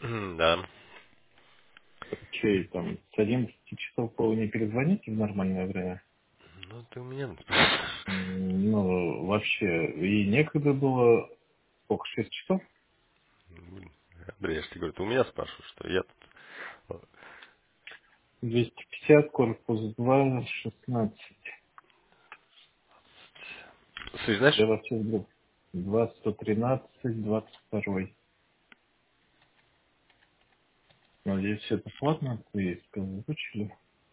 Да. Че, там, с 11 часов по не перезвоните в нормальное время? Ну, ты у меня спрашиваешь. Ну, вообще, и некогда было, сколько, 6 часов? Андрей, я же тебе говорю, ты у меня спрашиваешь, что я тут... 250, корпус 2, 16. Слушай, знаешь, Я вообще был 2, 113, 22. Надеюсь, это платно, вы озвучили.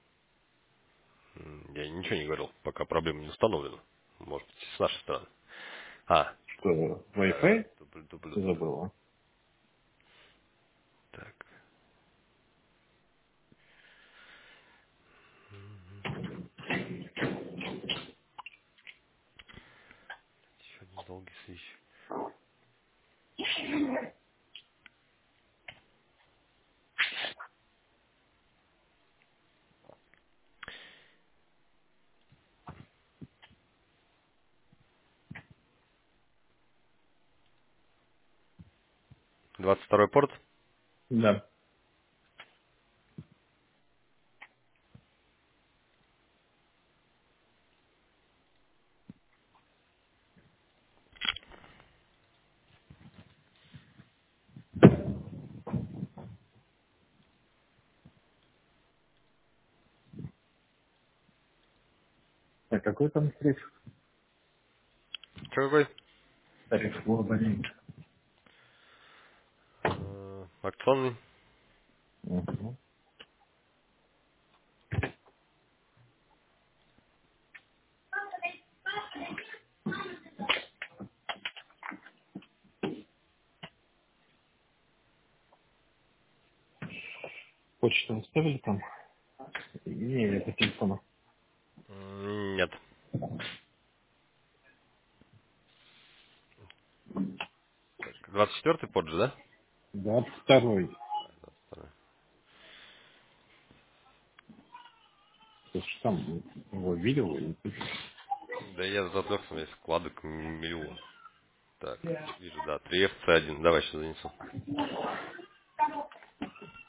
я ничего не говорил, пока проблема не установлена. Может быть, с нашей стороны. А, Что, да-да-да, Wi-Fi дубль. забыла? Так, еще один долгий свищ. 22-й порт. Да. А какой там тариф? Что какой? Тариф в абонент. Акционный. Угу. Почту оставили там? Не, я по телефону. Нет. Так, 24-й порт же, да? 22. Ты же сам его видел? И ты Да я затвёрся, у меня складок миллион. Так, вижу, да, 3FC1. Давай сейчас занесу.